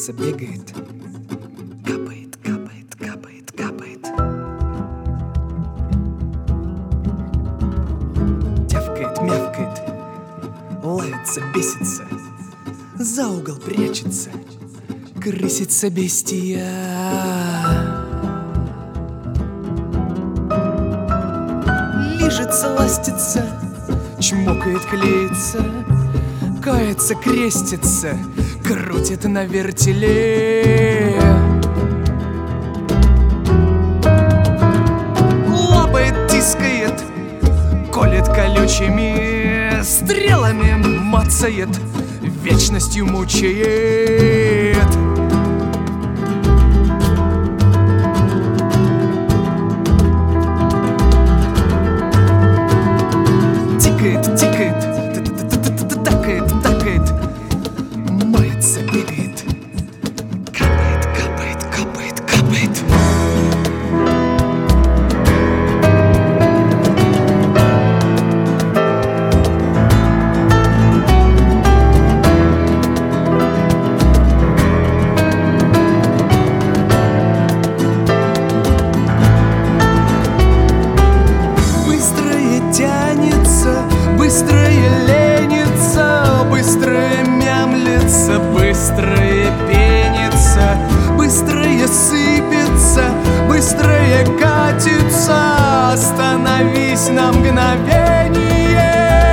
кружится, бегает, капает, капает, капает, капает. Тявкает, мявкает, лается, бесится, за угол прячется, крысится бестия. Лижется, ластится, чмокает, клеится, кается, крестится, крутит на вертеле. Лапает, тискает, колет колючими стрелами, мацает, вечностью мучает. Тикает, тикает, такает, такает, мается, бегает, капает, капает, капает, капает. Быстрое ленится, быстрое мямлится, быстрое пенится, быстрое сыпется, быстрое катится. Остановись на мгновение.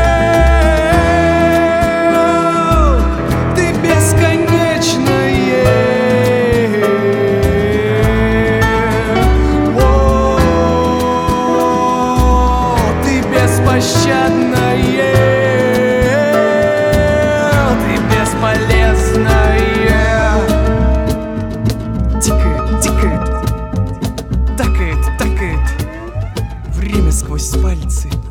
Ты бесконечное. Ты беспощадная. Тикает, тикает, такает, такает. Время сквозь пальцы